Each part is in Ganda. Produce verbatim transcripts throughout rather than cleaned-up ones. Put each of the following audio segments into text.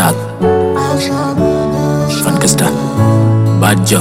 Zag, Funcaster, Badjo.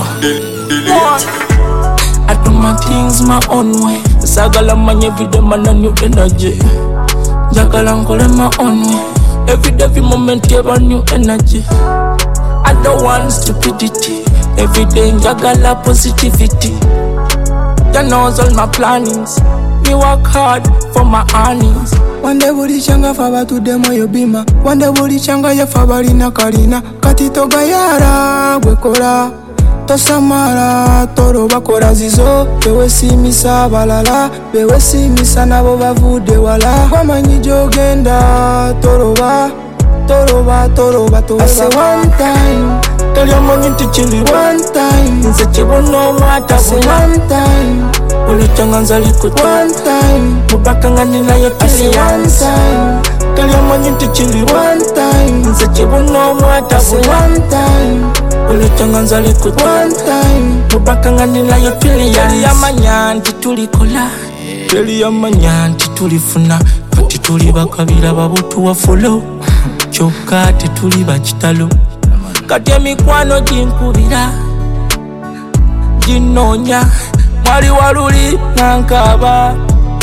I do my things my own way. Sagala man every day man a new energy. Jagala nkole my own way. Every day, every moment you have a new energy. I don't want stupidity. Every day jagala positivity. You know all my plannings. Me work hard for my earnings. One day buri changa faba to demo yo bima. One day buri changa ya fabarina karina. Katito gayara gwekora. Tosamara toro bakora zizo. Bewe si misa balala. Bewe si misa nabo bavude wala. Wamanyi jogenda toroba. Toroba toroba toroba. I say one time. Tell your money to chill one time. Nze chibono mwata. I say one time. Uli changanza likut one time. Mubaka ngani na yo tili one time. Tell your money to chill one time. Nze chibono mwata. I say one time. Uli changanza likut one time. Mubaka ngani na yo tili Teli ya manyanti tulikola. Teli ya manyanti tulifuna. Kati tuli bakabila babutu wa follow. Choka tetuli bachitalo. Kati emikwano jinkubira jinonya mwali waluli nankaba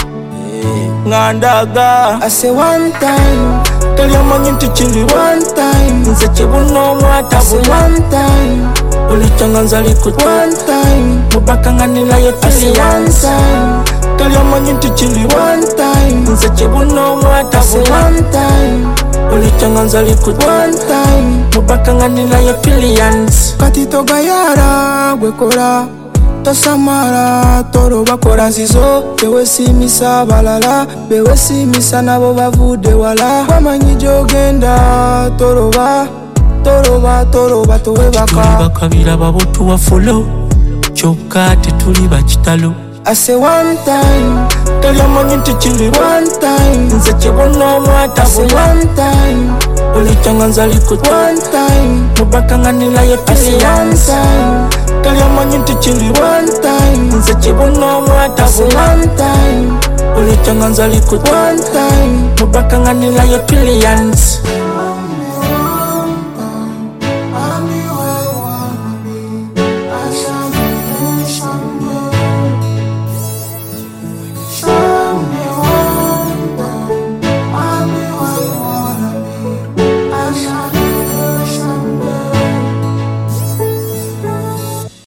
ngandaga. I say one time. Tell your money to chill one time. Nze chibuno mwata. I say one time. Uli changanza likut one time. Mubaka ngani na yo tili one time. Tell your money to chill one time. Nze chibuno mwata. I say one time. Uli changanza likut one time. Mubaka ngani na yo billions. Katito gayara gwekora. Tosamara toro bakora zizo. Bewe si misa balala. Bewe si misa nabo bavude wala. Wamanyi jogenda toroba. Toroba toroba towe baka. Tuli bakabila babutu wa follow. Choka tetuli bachitalo. I say one time. Tell your money to chill one time. Nze chibono mwata. I say one time. Uli changanza likut one time. Mubaka ngani na yo tili one time. Tell your money to chill one time. Nze chibono mwata. I say one time. Uli changanza likut one time. Mubaka ngani na yo billions.